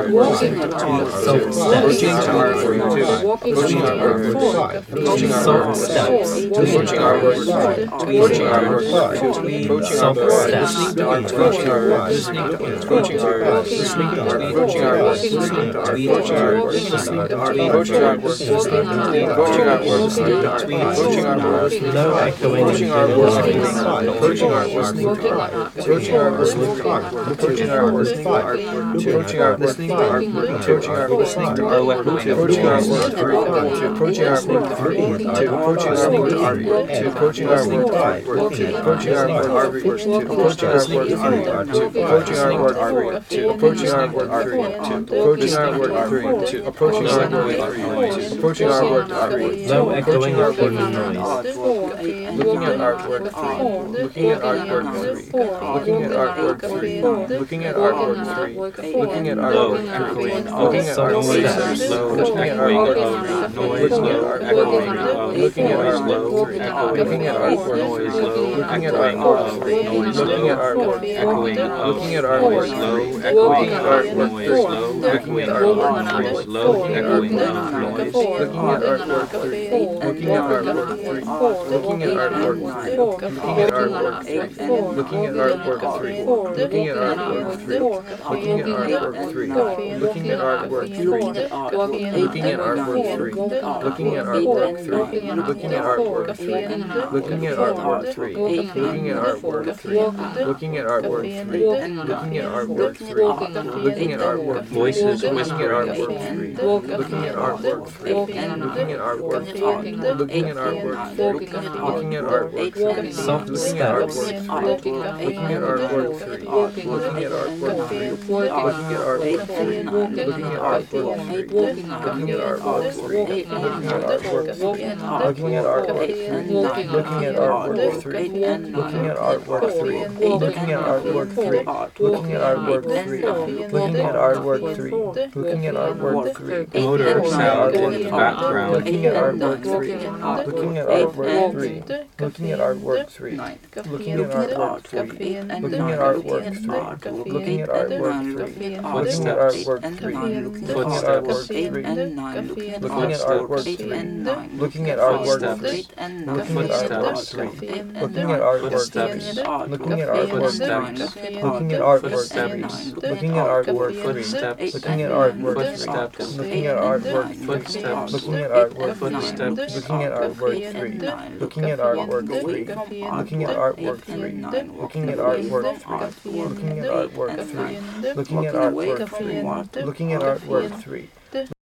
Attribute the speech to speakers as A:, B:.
A: walking at art, approaching art, approaching art, approaching art, steps, approaching art, approaching art, approaching art, listening to art, approaching art, listening to art, approaching art, listening to art, approaching art, listening to art, approaching art, listening to art, approaching art, listening to art, approaching art, listening to art, approaching art, listening to art, approaching art, listening to art, approaching art, listening to art, approaching art, listening to art, approaching art, listening to art, approaching art, listening to art, approaching art, listening to art, approaching art, listening to art, approaching art, listening to art, approaching listening to art, approaching art, listening to art, approaching art, approaching art, listening to art, approaching art, approaching art, approaching our word three, approaching our word three, approaching our word three,
B: low echoing
A: our
B: word
A: word
B: noise.
A: looking at our word three, looking at our word three, looking at our word three, looking at our word three, looking at our
B: Low
A: word
B: echoing
A: three, looking at our word
B: steps, low
A: looking at our
B: echoing
A: word
B: of noise,
A: looking at
B: low
A: our
B: echoing
A: word
B: of
A: looking at our
B: noise, low
A: word
B: echoing
A: looking at our
B: of
A: word
B: noise, low
A: looking at
B: echoing
A: our
B: of
A: word
B: noise,
A: looking at our
B: low
A: word
B: echoing of
A: looking at our
B: noise,
A: word
B: low
A: looking
B: echoing
A: at our
B: of
A: word
B: noise, low
A: looking
B: echoing
A: at our
B: of
A: word
B: noise, low echoing of noise.
A: looking at our word looking at our word looking at our word looking at our word looking at our word looking at our word looking at our word looking at our word looking at our word looking at our word looking at our word looking at our word looking at our word looking at our word looking at our word looking at our word
B: Voices
A: looking at our
B: whispering.
A: word looking at our word looking at our word looking at our word looking at our word
B: Soft
A: looking at our
B: steps.
A: word looking at our word looking at our word looking at our word looking at our word looking at our word looking at our word looking at our word looking at our word looking at our word looking at our word looking at our word looking at our word looking at our word
B: Motor sound in the background.
A: looking at our word looking at our word looking at our word looking at our word looking at our word looking at our word looking at our word looking at our word looking at our word looking at our word looking at our word looking at our word
B: Footsteps.
A: looking at our word looking at our word
B: Footsteps.
A: looking at our word
B: Footsteps.
A: looking at our word
B: Footsteps.
A: looking at our word
B: Footsteps.
A: looking at our word
B: Footsteps.
A: looking at our word looking at our word looking at our word looking at our word looking at our word looking at our word looking at our word